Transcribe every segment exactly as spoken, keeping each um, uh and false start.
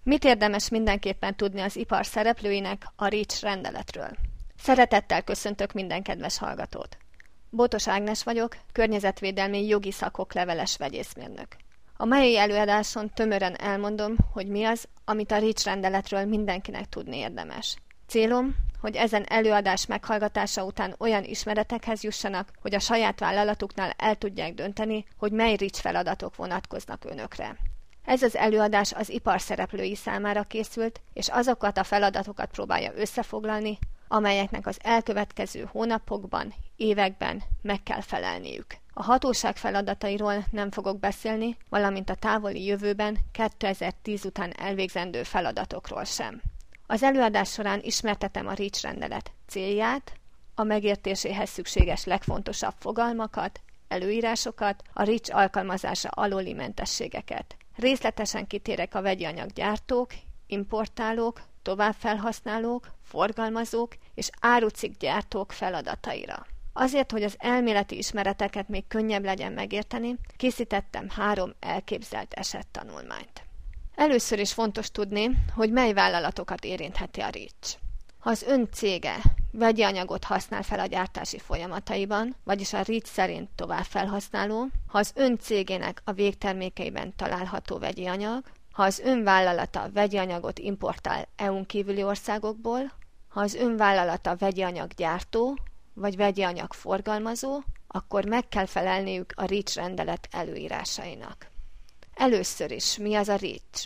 Mit érdemes mindenképpen tudni az ipar szereplőinek a REACH rendeletről? Szeretettel köszöntök minden kedves hallgatót! Bótos Ágnes vagyok, környezetvédelmi jogi szakok leveles vegyészmérnök. A mai előadáson tömören elmondom, hogy mi az, amit a REACH rendeletről mindenkinek tudni érdemes. Célom, hogy ezen előadás meghallgatása után olyan ismeretekhez jussanak, hogy a saját vállalatuknál el tudják dönteni, hogy mely REACH feladatok vonatkoznak önökre. Ez az előadás az ipar szereplői számára készült, és azokat a feladatokat próbálja összefoglalni, amelyeknek az elkövetkező hónapokban, években meg kell felelniük. A hatóság feladatairól nem fogok beszélni, valamint a távoli jövőben kétezer-tíz után elvégzendő feladatokról sem. Az előadás során ismertetem a REACH rendelet célját, a megértéséhez szükséges legfontosabb fogalmakat, előírásokat, a REACH alkalmazása alóli mentességeket. Részletesen kitérek a vegyi anyaggyártók, importálók, továbbfelhasználók, forgalmazók és árucikkgyártók feladataira. Azért, hogy az elméleti ismereteket még könnyebb legyen megérteni, készítettem három elképzelt esettanulmányt. Először is fontos tudni, hogy mely vállalatokat érintheti a REACH. Ha az ön cége vegyi anyagot használ fel a gyártási folyamataiban, vagyis a REACH szerint továbbfelhasználó, ha az ön cégének a végtermékeiben található vegyi anyag, ha az ön vállalata vegyi anyagot importál é u-n kívüli országokból, ha az ön vállalata vegyi anyaggyártó, vagy vegyi anyag forgalmazó, akkor meg kell felelniük a REACH rendelet előírásainak. Először is, mi az a REACH?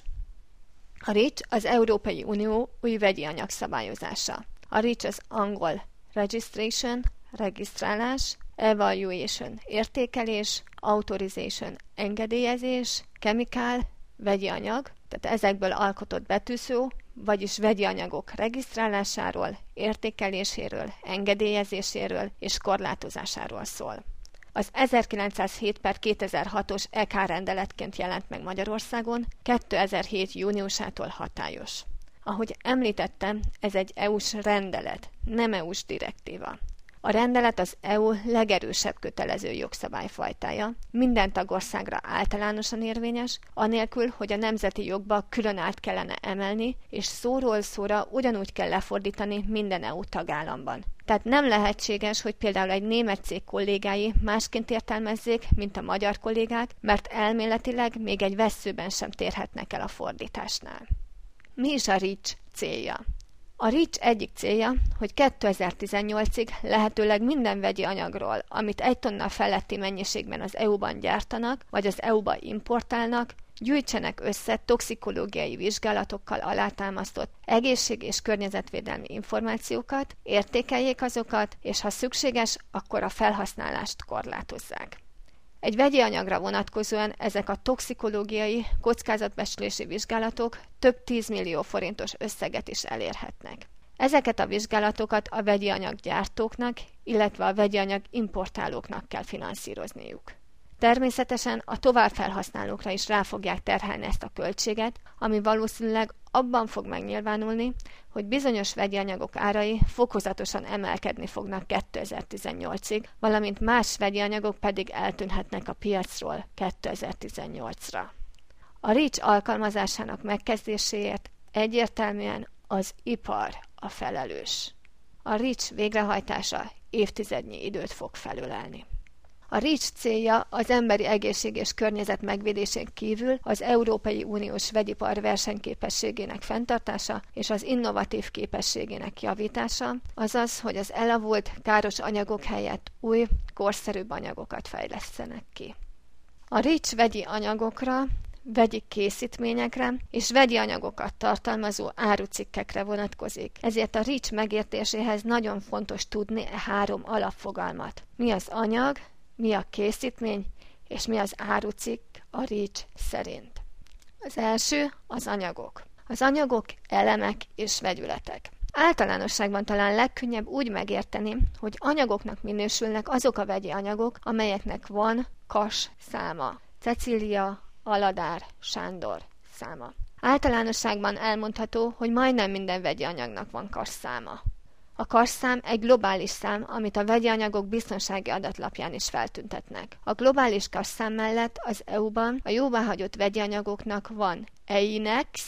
A REACH az Európai Unió új vegyi anyag szabályozása. A REACH az angol registration, regisztrálás, evaluation, értékelés, authorization, engedélyezés, chemical, vegyi anyag, tehát ezekből alkotott betűszó, vagyis vegyi anyagok regisztrálásáról, értékeléséről, engedélyezéséről és korlátozásáról szól. Az ezerkilencszázhét per kétezer-hatos é ká rendeletként jelent meg Magyarországon, kétezer-hét júniusától hatályos. Ahogy említettem, ez egy é u-s rendelet, nem é u-s direktíva. A rendelet az é u legerősebb kötelező jogszabályfajtája, minden tagországra általánosan érvényes, anélkül, hogy a nemzeti jogba külön át kellene emelni, és szóról szóra ugyanúgy kell lefordítani minden é u tagállamban. Tehát nem lehetséges, hogy például egy német cég kollégái másként értelmezzék, mint a magyar kollégák, mert elméletileg még egy vesszőben sem térhetnek el a fordításnál. Mi is a REACH célja? A REACH egyik célja, hogy kétezer-tizennyolcig lehetőleg minden vegyi anyagról, amit egy tonna feletti mennyiségben az é u-ban gyártanak, vagy az é u-ba importálnak, gyűjtsenek össze toxikológiai vizsgálatokkal alátámasztott egészség- és környezetvédelmi információkat, értékeljék azokat, és ha szükséges, akkor a felhasználást korlátozzák. Egy vegyi anyagra vonatkozóan ezek a toxikológiai, kockázatbecslési vizsgálatok több tízmillió forintos összeget is elérhetnek. Ezeket a vizsgálatokat a vegyi anyaggyártóknak, illetve a vegyi anyag importálóknak kell finanszírozniuk. Természetesen a továbbfelhasználókra is rá fogják terhelni ezt a költséget, ami valószínűleg abban fog megnyilvánulni, hogy bizonyos vegyi anyagok árai fokozatosan emelkedni fognak kétezer-tizennyolcig, valamint más vegyi anyagok pedig eltűnhetnek a piacról kétezer-tizennyolcra. A REACH alkalmazásának megkezdéséért egyértelműen az ipar a felelős. A REACH végrehajtása évtizednyi időt fog felölelni. A REACH célja az emberi egészség és környezet megvédésén kívül az Európai Uniós vegyipar versenyképességének fenntartása és az innovatív képességének javítása, azaz, hogy az elavult, káros anyagok helyett új, korszerűbb anyagokat fejlesztenek ki. A REACH vegyi anyagokra, vegyi készítményekre és vegyi anyagokat tartalmazó árucikkekre vonatkozik. Ezért a REACH megértéséhez nagyon fontos tudni e három alapfogalmat. Mi az anyag, mi a készítmény, és mi az árucikk a REACH szerint. Az első az anyagok. Az anyagok elemek és vegyületek. Általánosságban talán legkönnyebb úgy megérteni, hogy anyagoknak minősülnek azok a vegyi anyagok, amelyeknek van kas száma. Cecília, Aladár, Sándor száma. Általánosságban elmondható, hogy majdnem minden vegyi anyagnak van kas száma. A kasszám egy globális szám, amit a vegyi anyagok biztonsági adatlapján is feltüntetnek. A globális kasszám mellett az é u-ban a jóváhagyott vegyi anyagoknak van E I N E X,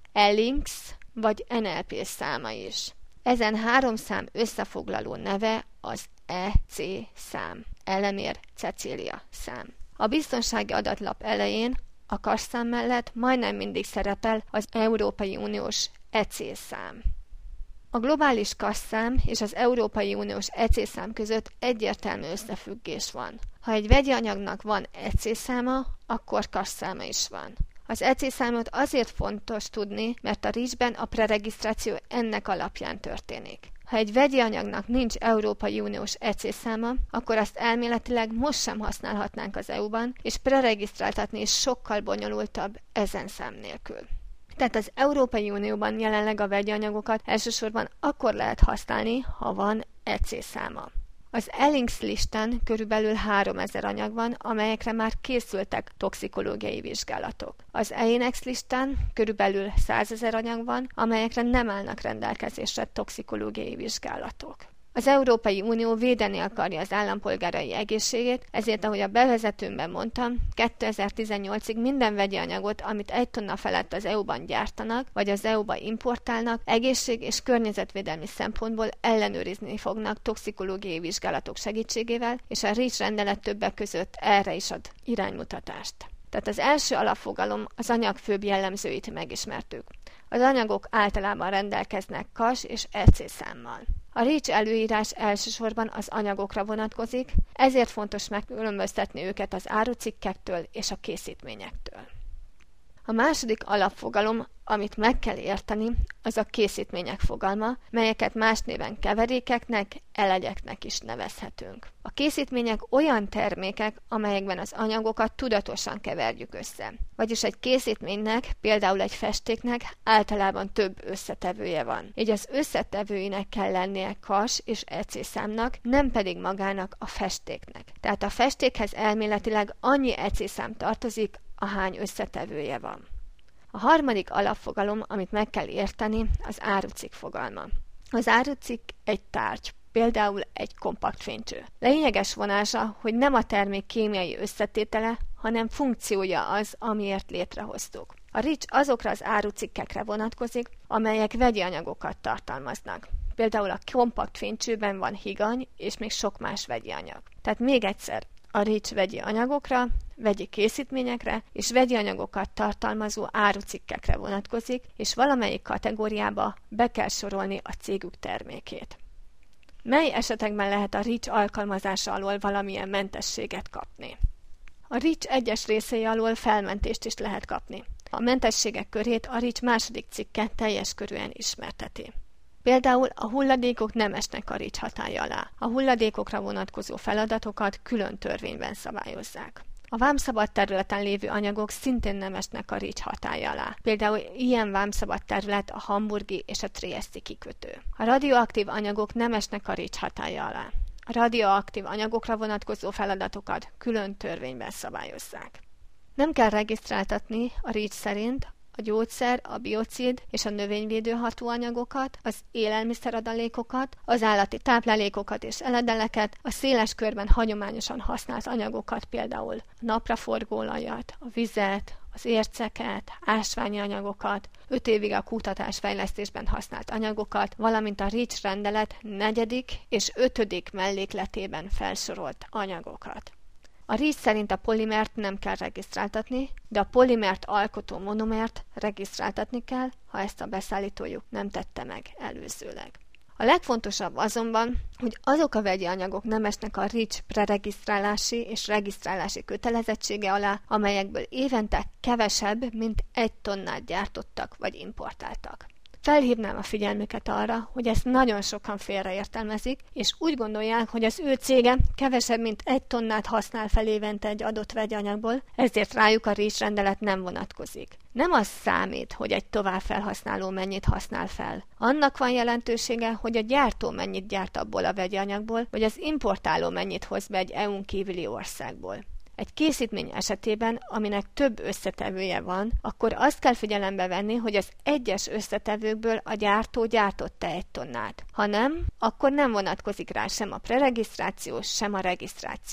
E-links vagy en el pé száma is. Ezen három szám összefoglaló neve az E C szám, Elemér Cecília szám. A biztonsági adatlap elején a kasszám mellett majdnem mindig szerepel az Európai Uniós E C szám. A globális kasszám és az Európai Uniós E C szám között egyértelmű összefüggés van. Ha egy vegyi anyagnak van E C száma, akkor kasszáma is van. Az E C számot azért fontos tudni, mert a REACH-ben a preregisztráció ennek alapján történik. Ha egy vegyi anyagnak nincs Európai Uniós E C száma, akkor azt elméletileg most sem használhatnánk az é u-ban, és preregisztráltatni is sokkal bonyolultabb ezen szám nélkül. Tehát az Európai Unióban jelenleg a vegyi anyagokat elsősorban akkor lehet használni, ha van E C száma. Az E-links listán körülbelül háromezer anyag van, amelyekre már készültek toxikológiai vizsgálatok. Az E-index listán körülbelül százezer anyag van, amelyekre nem állnak rendelkezésre toxikológiai vizsgálatok. Az Európai Unió védeni akarja az állampolgárai egészségét, ezért, ahogy a bevezetőmben mondtam, kétezer-tizennyolcig minden vegyi anyagot, amit egy tonna felett az é u-ban gyártanak, vagy az é u-ba importálnak, egészség- és környezetvédelmi szempontból ellenőrizni fognak toxikológiai vizsgálatok segítségével, és a REACH rendelet többek között erre is ad iránymutatást. Tehát az első alapfogalom az anyag főbb jellemzőit megismertük. Az anyagok általában rendelkeznek kas és E C számmal. A REACH előírás elsősorban az anyagokra vonatkozik, ezért fontos megkülönböztetni őket az árucikkektől és a készítményektől. A második alapfogalom, amit meg kell érteni, az a készítmények fogalma, melyeket más néven keverékeknek, elegyeknek is nevezhetünk. A készítmények olyan termékek, amelyekben az anyagokat tudatosan keverjük össze. Vagyis egy készítménynek, például egy festéknek általában több összetevője van. Így az összetevőinek kell lennie kas és E C számnak, nem pedig magának a festéknek. Tehát a festékhez elméletileg annyi E C szám tartozik, ahány összetevője van. A harmadik alapfogalom, amit meg kell érteni, az árucikk fogalma. Az árucikk egy tárgy, például egy kompakt fénycső. Lényeges vonása, hogy nem a termék kémiai összetétele, hanem funkciója az, amiért létrehoztuk. A REACH azokra az árucikkekre vonatkozik, amelyek vegyi anyagokat tartalmaznak. Például a kompakt fénycsőben van higany és még sok más vegyi anyag. Tehát még egyszer, a REACH vegyi anyagokra, vegyi készítményekre és vegyi anyagokat tartalmazó árucikkekre vonatkozik, és valamelyik kategóriába be kell sorolni a cégük termékét. Mely esetekben lehet a REACH alkalmazása alól valamilyen mentességet kapni? A REACH egyes részei alól felmentést is lehet kapni. A mentességek körét a REACH második cikke teljes körűen ismerteti. Például a hulladékok nem esnek a REACH hatálya alá. A hulladékokra vonatkozó feladatokat külön törvényben szabályozzák. A vámszabad területen lévő anyagok szintén nem esnek a REACH hatálya alá. Például ilyen vámszabad terület a hamburgi és a trieszti kikötő. A radioaktív anyagok nem esnek a REACH hatálya alá. A radioaktív anyagokra vonatkozó feladatokat külön törvényben szabályozzák. Nem kell regisztráltatni a REACH szerint a gyógyszer, a biocid és a növényvédő hatóanyagokat, az élelmiszeradalékokat, az állati táplálékokat és eledeleket, a széles körben hagyományosan használt anyagokat, például a napraforgóolajat, a vizet, az érceket, ásványi anyagokat, öt évig a kutatásfejlesztésben használt anyagokat, valamint a REACH rendelet negyedik és ötödik mellékletében felsorolt anyagokat. A REACH szerint a polimert nem kell regisztráltatni, de a polimert alkotó monomert regisztráltatni kell, ha ezt a beszállítójuk nem tette meg előzőleg. A legfontosabb azonban, hogy azok a vegyi anyagok nem esnek a REACH preregisztrálási és regisztrálási kötelezettsége alá, amelyekből évente kevesebb, mint egy tonnát gyártottak vagy importáltak. Felhívnám a figyelmüket arra, hogy ezt nagyon sokan félreértelmezik, és úgy gondolják, hogy az ő cége kevesebb, mint egy tonnát használ fel évente egy adott vegyi anyagból, ezért rájuk a REACH rendelet nem vonatkozik. Nem az számít, hogy egy továbbfelhasználó mennyit használ fel. Annak van jelentősége, hogy a gyártó mennyit gyárt abból a vegyi anyagból, vagy az importáló mennyit hoz be egy é u-n kívüli országból. Egy készítmény esetében, aminek több összetevője van, akkor azt kell figyelembe venni, hogy az egyes összetevőkből a gyártó gyártott-e egy tonnát. Ha nem, akkor nem vonatkozik rá sem a preregisztráció, sem a regisztráció.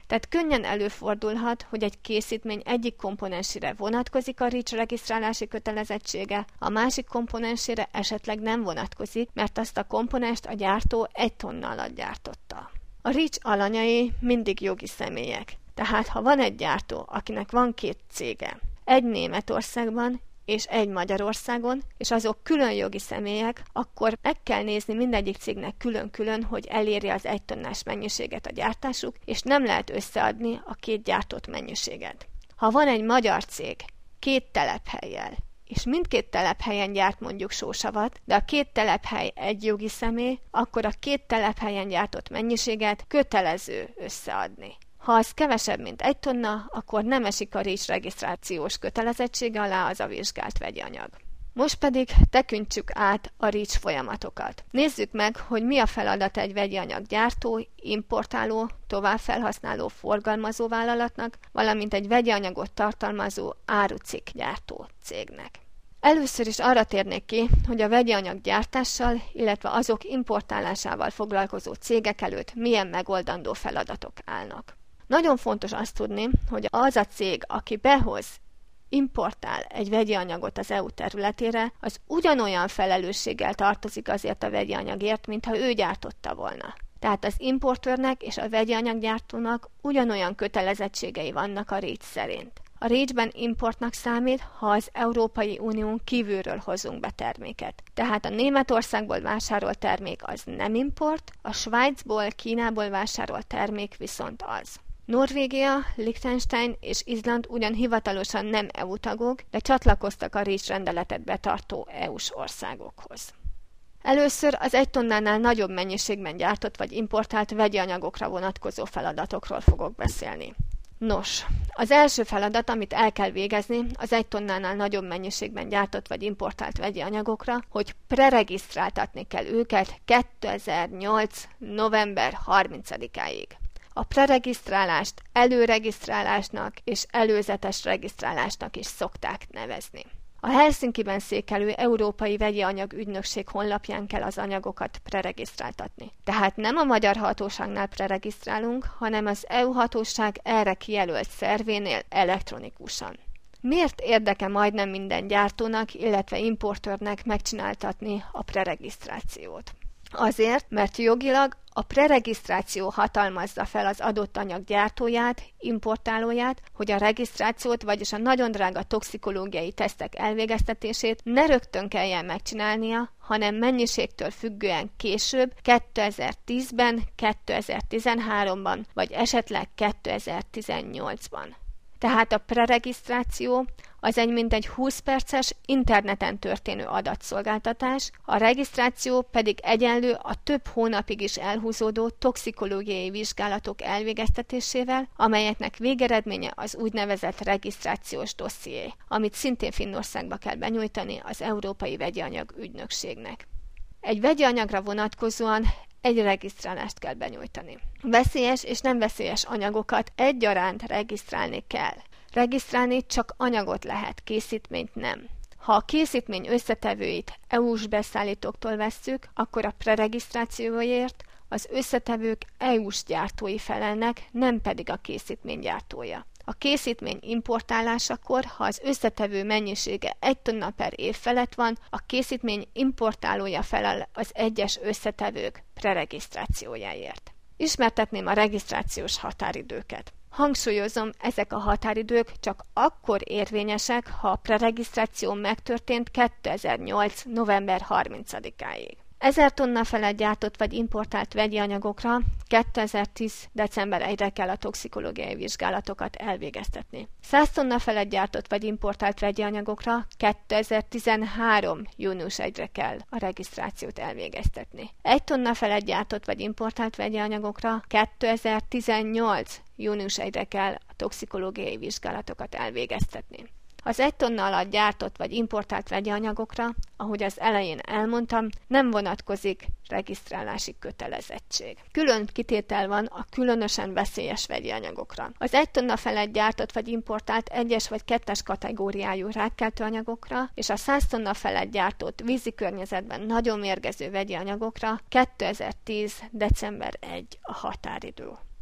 Tehát könnyen előfordulhat, hogy egy készítmény egyik komponensére vonatkozik a REACH regisztrálási kötelezettsége, a másik komponensére esetleg nem vonatkozik, mert azt a komponenst a gyártó egy tonna alatt gyártotta. A REACH alanyai mindig jogi személyek. Tehát ha van egy gyártó, akinek van két cége, egy Németországban és egy Magyarországon, és azok külön jogi személyek, akkor meg kell nézni mindegyik cégnek külön-külön, hogy elérje az egy tonnás mennyiséget a gyártásuk, és nem lehet összeadni a két gyártott mennyiséget. Ha van egy magyar cég két telephellyel, és mindkét telephelyen gyárt mondjuk sósavat, de a két telephely egy jogi személy, akkor a két telephelyen gyártott mennyiséget kötelező összeadni. Ha az kevesebb, mint egy tonna, akkor nem esik a REACH regisztrációs kötelezettsége alá az a vizsgált vegyi anyag. Most pedig tekintsük át a REACH folyamatokat. Nézzük meg, hogy mi a feladat egy vegyi anyag gyártó, importáló, továbbfelhasználó, forgalmazó vállalatnak, valamint egy vegyi anyagot tartalmazó árucikk gyártó cégnek. Először is arra térnék ki, hogy a vegyi anyag gyártással, illetve azok importálásával foglalkozó cégek előtt milyen megoldandó feladatok állnak. Nagyon fontos azt tudni, hogy az a cég, aki behoz, importál egy vegyi anyagot az é u területére, az ugyanolyan felelősséggel tartozik azért a vegyi anyagért, mintha ő gyártotta volna. Tehát az importőrnek és a vegyi anyaggyártónak ugyanolyan kötelezettségei vannak a REACH szerint. A REACH-ben importnak számít, ha az Európai Unión kívülről hozunk be terméket. Tehát a Németországból vásárolt termék az nem import, a Svájcból, Kínából vásárolt termék viszont az. Norvégia, Liechtenstein és Izland ugyan hivatalosan nem é u tagok, de csatlakoztak a REACH rendeletet betartó é u-s országokhoz. Először az egy tonnánál nagyobb mennyiségben gyártott vagy importált vegyi anyagokra vonatkozó feladatokról fogok beszélni. Nos, az első feladat, amit el kell végezni az egy tonnánál nagyobb mennyiségben gyártott vagy importált vegyi anyagokra, hogy preregisztráltatni kell őket kétezer-nyolc. november harmincadikáig. A preregisztrálást előregisztrálásnak és előzetes regisztrálásnak is szokták nevezni. A Helsinkiben székelő Európai Vegyi Anyag Ügynökség honlapján kell az anyagokat preregisztráltatni. Tehát nem a magyar hatóságnál preregisztrálunk, hanem az é u hatóság erre kijelölt szervénél elektronikusan. Miért érdeke majdnem minden gyártónak, illetve importőrnek megcsináltatni a preregisztrációt? Azért, mert jogilag a preregisztráció hatalmazza fel az adott anyag gyártóját, importálóját, hogy a regisztrációt, vagyis a nagyon drága toxikológiai tesztek elvégeztetését ne rögtön kelljen megcsinálnia, hanem mennyiségtől függően később, kétezer-tízben, kétezer-tizenháromban, vagy esetleg kétezer-tizennyolcban. Tehát a preregisztráció az egy mintegy húsz perces interneten történő adatszolgáltatás, a regisztráció pedig egyenlő a több hónapig is elhúzódó toxikológiai vizsgálatok elvégeztetésével, amelyeknek végeredménye az úgynevezett regisztrációs dosszié, amit szintén Finnországba kell benyújtani az Európai Vegyi Anyag Ügynökségnek. Egy vegyi anyagra vonatkozóan egy regisztrálást kell benyújtani. Veszélyes és nem veszélyes anyagokat egyaránt regisztrálni kell. Regisztrálni csak anyagot lehet, készítményt nem. Ha a készítmény összetevőit é u-s beszállítóktól vesszük, akkor a preregisztrációért az összetevők é u-s gyártói felelnek, nem pedig a készítmény gyártója. A készítmény importálásakor, ha az összetevő mennyisége egy tonna per év felett van, a készítmény importálója felel az egyes összetevők preregisztrációjáért. Ismertetném a regisztrációs határidőket. Hangsúlyozom, ezek a határidők csak akkor érvényesek, ha a preregisztráció megtörtént kétezer-nyolc. november harmincadikáig. ezer tonna felett gyártott vagy importált vegyi anyagokra kétezer-tíz. december elsejére kell a toxikológiai vizsgálatokat elvégeztetni. száz tonna felett gyártott vagy importált vegyi anyagokra kétezer-tizenhárom. június elsejére kell a regisztrációt elvégeztetni. egy tonna felett gyártott vagy importált vegyi anyagokra kétezer-tizennyolc. június elsejére kell a toxikológiai vizsgálatokat elvégeztetni. Az egy tonna alatt gyártott vagy importált vegyi anyagokra, ahogy az elején elmondtam, nem vonatkozik regisztrálási kötelezettség. Külön kitétel van a különösen veszélyes vegyi anyagokra. Az egy tonna felett gyártott vagy importált egyes vagy kettes kategóriájú rákkeltő anyagokra és a száz tonna felett gyártott vízi környezetben nagyon mérgező vegyi anyagokra kétezer-tíz. december elsejé a határidő.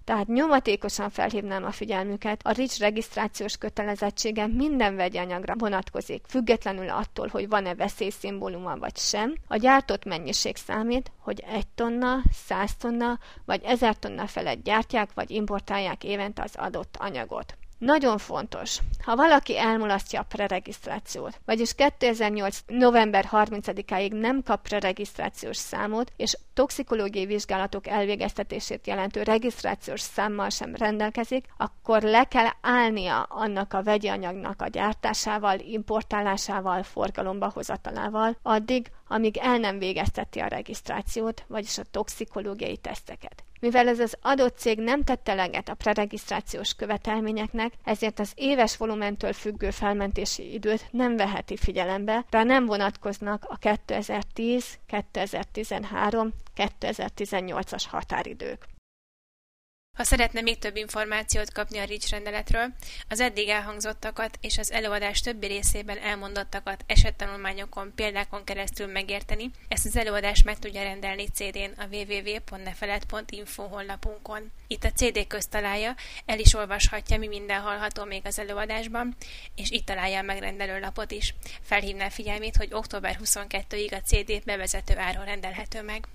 Tehát nyomatékosan felhívnám a figyelmüket, a REACH regisztrációs kötelezettsége minden vegyi anyagra vonatkozik, függetlenül attól, hogy van-e veszélyszimbóluma vagy sem. A gyártott mennyiség számít, hogy egy tonna, száz tonna vagy ezer tonna felett gyártják vagy importálják évente az adott anyagot. Nagyon fontos, ha valaki elmulasztja a preregisztrációt, vagyis kétezer-nyolc. november harmincadikáig nem kap preregisztrációs számot, és toxikológiai vizsgálatok elvégeztetését jelentő regisztrációs számmal sem rendelkezik, akkor le kell állnia annak a vegyi anyagnak a gyártásával, importálásával, forgalomba hozatalával, addig, amíg el nem végezteti a regisztrációt, vagyis a toxikológiai teszteket. Mivel ez az adott cég nem tette eleget a preregisztrációs követelményeknek, ezért az éves volumentől függő felmentési időt nem veheti figyelembe, rá nem vonatkoznak a kétezer-tíz, kétezer-tizenhárom, kétezer-tizennyolcas határidők. Ha szeretne még több információt kapni a REACH rendeletről, az eddig elhangzottakat és az előadás többi részében elmondottakat esettanulmányokon, példákon keresztül megérteni, ezt az előadást meg tudja rendelni cé dén a double-u double-u double-u pont nefeled pont info honlapunkon. Itt a cé dé közt találja, el is olvashatja, mi minden hallható még az előadásban, és itt találja a megrendelő lapot is. Felhívná figyelmét, hogy október huszonkettedikéig a cé dé bevezető áron rendelhető meg.